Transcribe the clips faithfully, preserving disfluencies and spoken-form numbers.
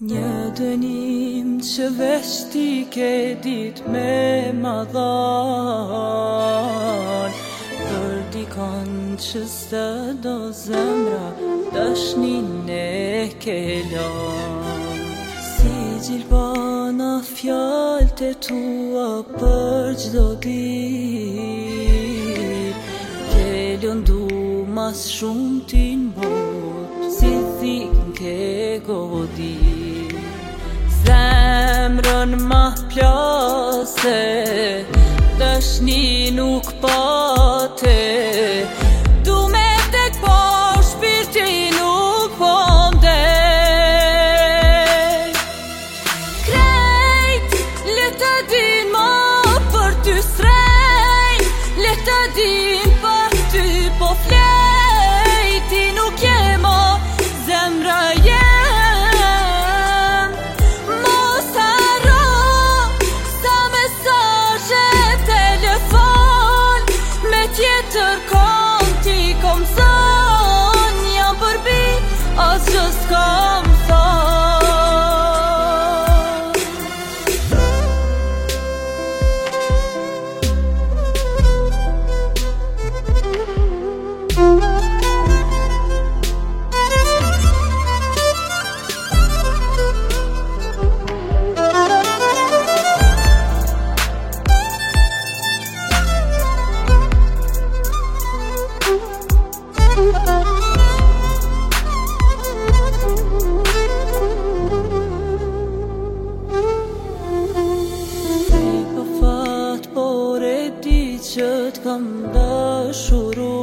Një dënim që veç ti ke dit me ma dhan, për dikon që së do zemra dashnin e ke lan. Si gjilbana fjallët e tua për gjdo dit, ke lëndu mas shumë t'in bot, si thik ke godit. Zemrën ma plase, dashni nuk pate, du me tek po shpirti nuk po mdej. Krejt, leta din ma për ty srej, leta din për ty po flej, ti nuk je ma zemra je. Tjetër kom ti kom son, jam përbi as që s'kom që t'kam dashuru,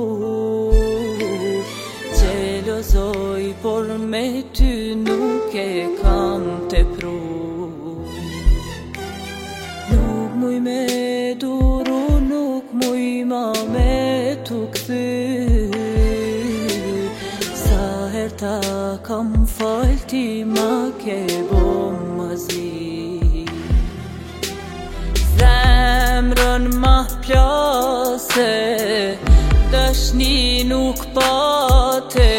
gjelozoj, por me ty nuk e kam tepru. Nuk muj me duru, nuk muj ma me t'u kthy, sa her ta kam fal ti ma ke bo mazi. Zemrën ma plase, dashni nuk pate,